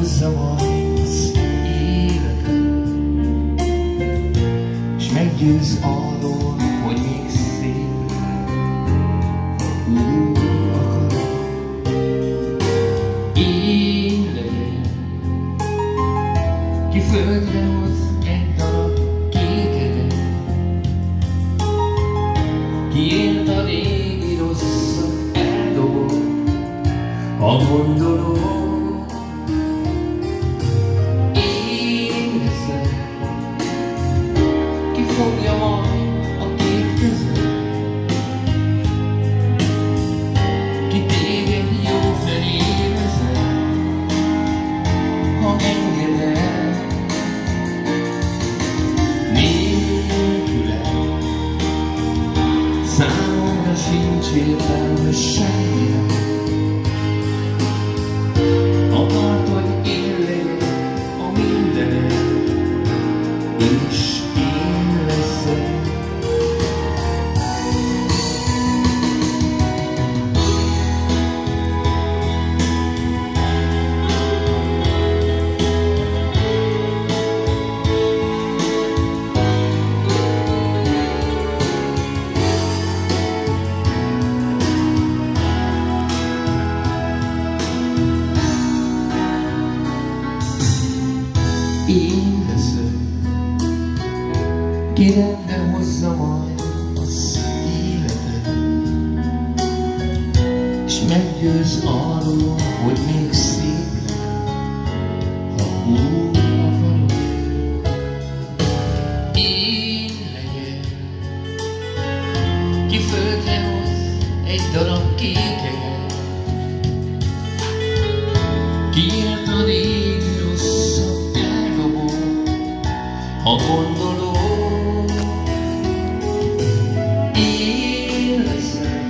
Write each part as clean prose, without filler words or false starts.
hozza majd az életed, s meggyőz arról, hogy még szép akarod. Én legyek, ki földre hoz egy darab kékedet, ki élt a régi rosszat eldobol, ha gondolom. Én leszek, ki fogja majd a két kezed, ki téged jó felé vezet, ha engeded. Nélküled számomra sincs értelme semmire. Akart, hogy én legyek a mindened, és én leszek. Én leszek, ki rendbe hozza majd az életed, s meggyőz arról, hogy még szép lesz, ha úgy akarod. Én legyek, ki földre hoz egy darab kékeget, ki élt a régi rosszat, ha gondolom. Én leszek,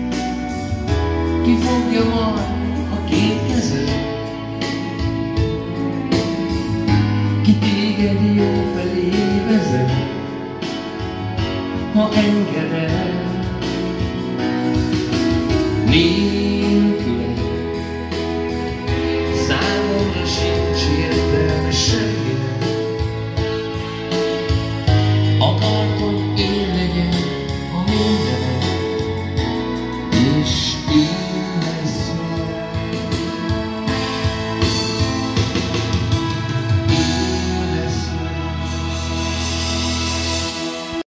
ki fogja majd a két kezed, ki téged jó felé vezet, ha enged.